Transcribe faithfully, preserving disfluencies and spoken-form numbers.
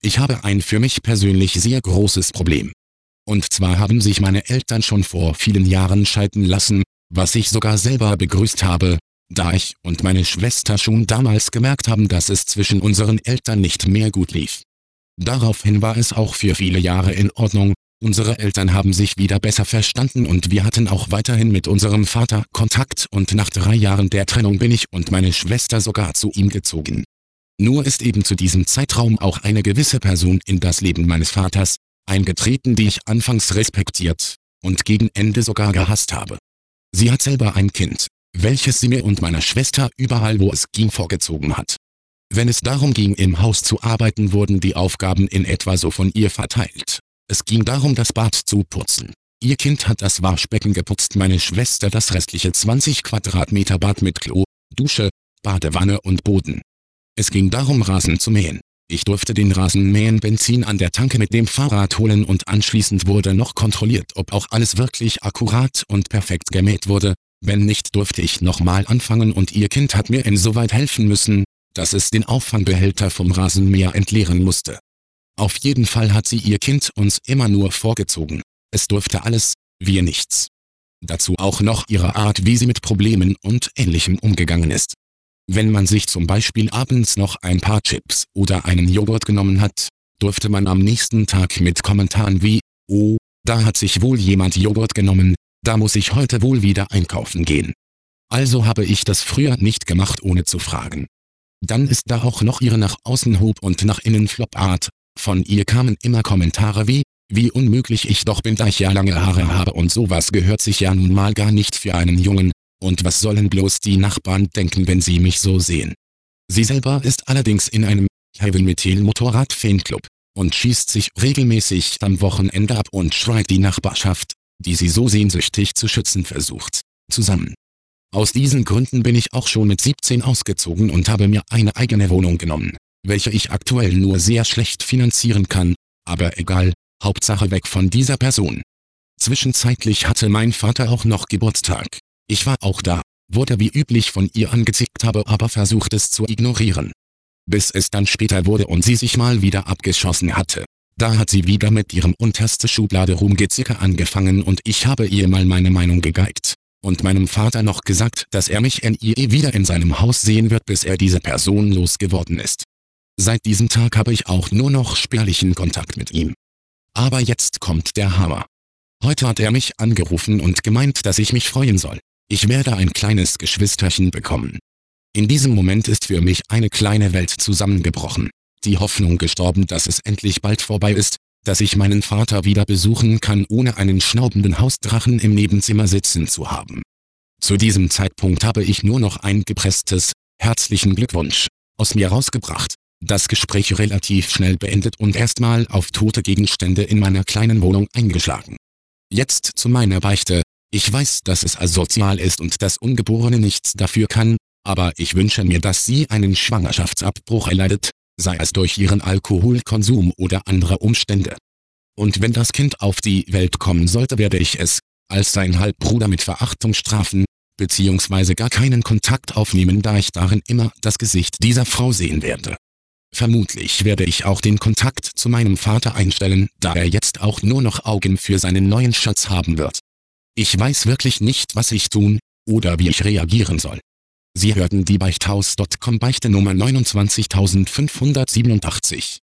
Ich habe ein für mich persönlich sehr großes Problem. Und zwar haben sich meine Eltern schon vor vielen Jahren scheiden lassen, was ich sogar selber begrüßt habe, da ich und meine Schwester schon damals gemerkt haben, dass es zwischen unseren Eltern nicht mehr gut lief. Daraufhin war es auch für viele Jahre in Ordnung, unsere Eltern haben sich wieder besser verstanden und wir hatten auch weiterhin mit unserem Vater Kontakt und nach drei Jahren der Trennung bin ich und meine Schwester sogar zu ihm gezogen. Nur ist eben zu diesem Zeitraum auch eine gewisse Person in das Leben meines Vaters eingetreten, die ich anfangs respektiert und gegen Ende sogar gehasst habe. Sie hat selber ein Kind, welches sie mir und meiner Schwester überall wo es ging vorgezogen hat. Wenn es darum ging, im Haus zu arbeiten, wurden die Aufgaben in etwa so von ihr verteilt. Es ging darum, das Bad zu putzen. Ihr Kind hat das Waschbecken geputzt, meine Schwester das restliche zwanzig Quadratmeter Bad mit Klo, Dusche, Badewanne und Boden. Es ging darum, Rasen zu mähen. Ich durfte den Rasenmähen Benzin an der Tanke mit dem Fahrrad holen und anschließend wurde noch kontrolliert, ob auch alles wirklich akkurat und perfekt gemäht wurde. Wenn nicht, durfte ich nochmal anfangen und ihr Kind hat mir insoweit helfen müssen, dass es den Auffangbehälter vom Rasenmäher entleeren musste. Auf jeden Fall hat sie ihr Kind uns immer nur vorgezogen. Es durfte alles, wir nichts. Dazu auch noch ihre Art, wie sie mit Problemen und Ähnlichem umgegangen ist. Wenn man sich zum Beispiel abends noch ein paar Chips oder einen Joghurt genommen hat, durfte man am nächsten Tag mit Kommentaren wie, oh, da hat sich wohl jemand Joghurt genommen, da muss ich heute wohl wieder einkaufen gehen. Also habe ich das früher nicht gemacht, ohne zu fragen. Dann ist da auch noch ihre nach außen Hob und nach innen Flop-Art. Von ihr kamen immer Kommentare wie, wie unmöglich ich doch bin, da ich ja lange Haare habe und sowas gehört sich ja nun mal gar nicht für einen Jungen. Und was sollen bloß die Nachbarn denken, wenn sie mich so sehen? Sie selber ist allerdings in einem Heavy-Metal-Motorrad-Fanclub und schießt sich regelmäßig am Wochenende ab und schreit die Nachbarschaft, die sie so sehnsüchtig zu schützen versucht, zusammen. Aus diesen Gründen bin ich auch schon mit siebzehn ausgezogen und habe mir eine eigene Wohnung genommen, welche ich aktuell nur sehr schlecht finanzieren kann, aber egal, Hauptsache weg von dieser Person. Zwischenzeitlich hatte mein Vater auch noch Geburtstag. Ich war auch da, wurde wie üblich von ihr angezickt, habe aber versucht es zu ignorieren. Bis es dann später wurde und sie sich mal wieder abgeschossen hatte. Da hat sie wieder mit ihrem unterste Schublade Rumgezicke angefangen und ich habe ihr mal meine Meinung gegeigt. Und meinem Vater noch gesagt, dass er mich nie wieder in seinem Haus sehen wird, bis er diese Person losgeworden ist. Seit diesem Tag habe ich auch nur noch spärlichen Kontakt mit ihm. Aber jetzt kommt der Hammer. Heute hat er mich angerufen und gemeint, dass ich mich freuen soll. Ich werde ein kleines Geschwisterchen bekommen. In diesem Moment ist für mich eine kleine Welt zusammengebrochen. Die Hoffnung gestorben, dass es endlich bald vorbei ist, dass ich meinen Vater wieder besuchen kann, ohne einen schnaubenden Hausdrachen im Nebenzimmer sitzen zu haben. Zu diesem Zeitpunkt habe ich nur noch ein gepresstes, herzlichen Glückwunsch aus mir rausgebracht, das Gespräch relativ schnell beendet und erstmal auf tote Gegenstände in meiner kleinen Wohnung eingeschlagen. Jetzt zu meiner Beichte. Ich weiß, dass es asozial ist und das Ungeborene nichts dafür kann, aber ich wünsche mir, dass sie einen Schwangerschaftsabbruch erleidet, sei es durch ihren Alkoholkonsum oder andere Umstände. Und wenn das Kind auf die Welt kommen sollte, werde ich es, als sein Halbbruder, mit Verachtung strafen, beziehungsweise gar keinen Kontakt aufnehmen, da ich darin immer das Gesicht dieser Frau sehen werde. Vermutlich werde ich auch den Kontakt zu meinem Vater einstellen, da er jetzt auch nur noch Augen für seinen neuen Schatz haben wird. Ich weiß wirklich nicht, was ich tun oder wie ich reagieren soll. Sie hörten die Beichthaus Punkt com Beichte Nummer neunundzwanzigtausendfünfhundertsiebenundachtzig.